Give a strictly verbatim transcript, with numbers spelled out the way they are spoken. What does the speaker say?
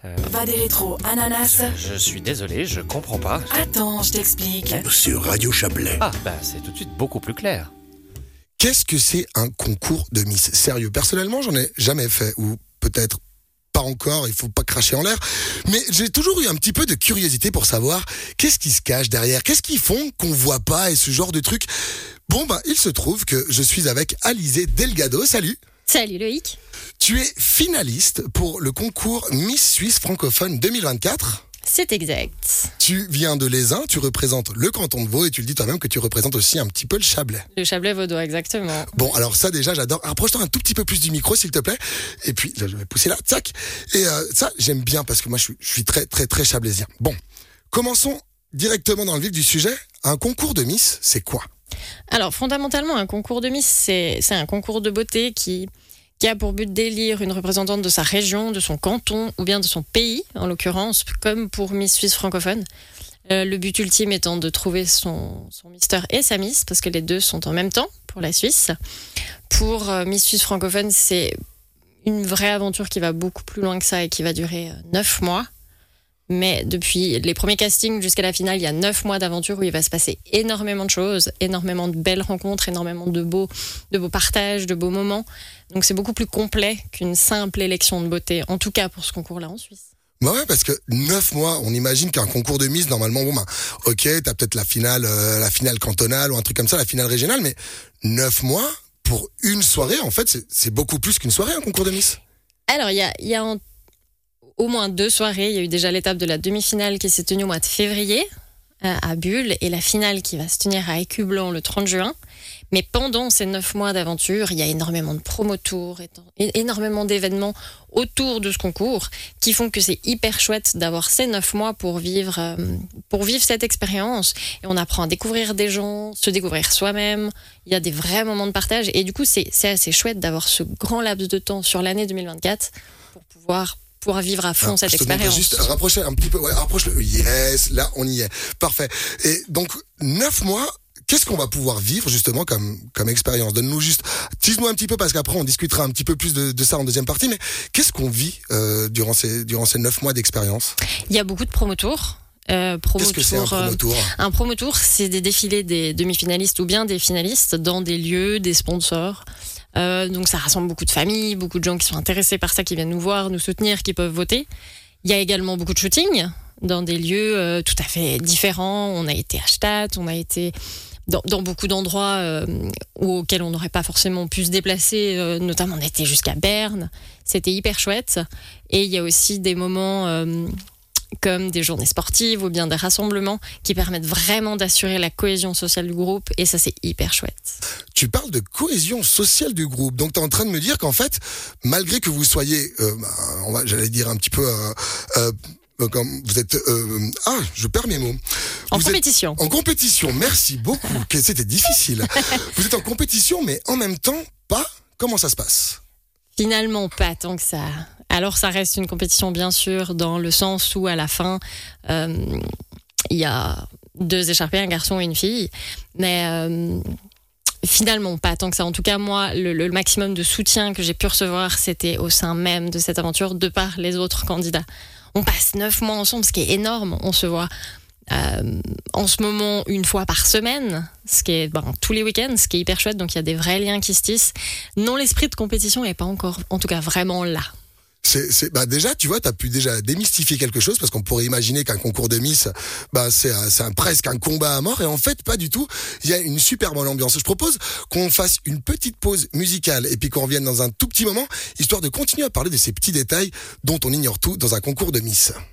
Euh, Va des rétros, ananas. je suis désolé, je comprends pas. Attends, je t'explique. Sur Radio Chablais. Ah, bah c'est tout de suite beaucoup plus clair. Qu'est-ce que c'est un concours de Miss? Sérieux, personnellement, j'en ai jamais fait, ou peut-être pas encore, il faut pas cracher en l'air, mais j'ai toujours eu un petit peu de curiosité pour savoir qu'est-ce qui se cache derrière, qu'est-ce qu'ils font qu'on voit pas et ce genre de trucs. Bon, bah, il se trouve que je suis avec Alizé Delgado. Salut! Salut Loïc. Tu es finaliste pour le concours Miss Suisse francophone deux mille vingt-quatre. C'est exact. Tu viens de l'Aisin, tu représentes le canton de Vaud et tu le dis toi-même que tu représentes aussi un petit peu le Chablais. Le Chablais vaudois, exactement. Bon, alors ça déjà, j'adore. Rapproche-toi un tout petit peu plus du micro, s'il te plaît. Et puis, là, je vais pousser là, tac. Et euh, ça, j'aime bien parce que moi, je suis, je suis très, très, très chablaisien. Bon, commençons directement dans le vif du sujet. Un concours de Miss, c'est quoi? Alors, fondamentalement, un concours de Miss, c'est, c'est un concours de beauté qui, qui a pour but d'élire une représentante de sa région, de son canton ou bien de son pays, en l'occurrence, comme pour Miss Suisse francophone. Euh, le but ultime étant de trouver son, son Mister et sa Miss, parce que les deux sont en même temps pour la Suisse. Pour euh, Miss Suisse francophone, c'est une vraie aventure qui va beaucoup plus loin que ça et qui va durer euh, neuf mois. Mais depuis les premiers castings jusqu'à la finale, il y a neuf mois d'aventure où il va se passer énormément de choses, énormément de belles rencontres, énormément de beaux, de beaux partages, de beaux moments. Donc c'est beaucoup plus complet qu'une simple élection de beauté, en tout cas pour ce concours-là en Suisse. Bah ouais, parce que neuf mois, on imagine qu'un concours de Miss, normalement, bon, bah, ok, t'as peut-être la finale, euh, la finale cantonale ou un truc comme ça, la finale régionale, mais neuf mois pour une soirée, en fait, c'est, c'est beaucoup plus qu'une soirée, un concours de Miss. Alors, il y a, il y a en- au moins deux soirées. Il y a eu déjà l'étape de la demi-finale qui s'est tenue au mois de février euh, à Bulle et la finale qui va se tenir à Écublens le trente juin. Mais pendant ces neuf mois d'aventure, il y a énormément de promotours, é- énormément d'événements autour de ce concours qui font que c'est hyper chouette d'avoir ces neuf mois pour vivre, euh, pour vivre cette expérience. Et on apprend à découvrir des gens, se découvrir soi-même. Il y a des vrais moments de partage. Et du coup, c'est, c'est assez chouette d'avoir ce grand laps de temps sur l'année deux mille vingt-quatre pour pouvoir pouvoir vivre à fond Alors, cette je te demande expérience. juste rapprocher un petit peu, ouais, rapproche-le. Yes, là, on y est. Parfait. Et donc, neuf mois, qu'est-ce qu'on va pouvoir vivre, justement, comme, comme expérience? Donne-nous juste, tease-nous un petit peu, parce qu'après, on discutera un petit peu plus de, de ça en deuxième partie, mais qu'est-ce qu'on vit, euh, durant ces, durant ces neuf mois d'expérience? Il y a beaucoup de promotours. Euh, Qu'est-ce que c'est un promotours, euh, promotour? Un promotour, c'est des défilés des demi-finalistes ou bien des finalistes dans des lieux, des sponsors. Euh, donc ça rassemble beaucoup de familles, beaucoup de gens qui sont intéressés par ça, qui viennent nous voir, nous soutenir, qui peuvent voter. Il y a également beaucoup de shooting dans des lieux euh, tout à fait différents. On a été à Stade, on a été dans, dans beaucoup d'endroits euh, auxquels on n'aurait pas forcément pu se déplacer. Euh, notamment, on a été jusqu'à Berne. C'était hyper chouette. Et il y a aussi des moments euh, comme des journées sportives ou bien des rassemblements qui permettent vraiment d'assurer la cohésion sociale du groupe. Et ça, c'est hyper chouette. Tu parles de cohésion sociale du groupe. Donc, tu es en train de me dire qu'en fait, malgré que vous soyez, euh, bah, on va, j'allais dire un petit peu, euh, euh, euh, comme vous êtes, euh, ah, je perds mes mots. En Vous êtes compétition. en compétition. Merci beaucoup. Que c'était difficile. Vous êtes en compétition, mais en même temps, pas. Comment ça se passe? Finalement, pas tant que ça. Alors, ça reste une compétition, bien sûr, dans le sens où, à la fin, euh, il y a deux écharpés, un garçon et une fille. Mais euh, finalement, pas tant que ça. En tout cas, moi, le, le maximum de soutien que j'ai pu recevoir, c'était au sein même de cette aventure, de par les autres candidats. On passe neuf mois ensemble, ce qui est énorme. On se voit euh, en ce moment une fois par semaine, ce qui est ben, tous les week-ends, ce qui est hyper chouette. Donc, il y a des vrais liens qui se tissent. Non, l'esprit de compétition n'est pas encore, en tout cas, vraiment là. C'est, c'est, bah déjà, tu vois, t'as pu déjà démystifier quelque chose parce qu'on pourrait imaginer qu'un concours de Miss, bah c'est, un- c'est un, presque un combat à mort et en fait pas du tout. Il y a une super bonne ambiance. Je propose qu'on fasse une petite pause musicale et puis qu'on revienne dans un tout petit moment, histoire de continuer à parler de ces petits détails dont on ignore tout dans un concours de Miss.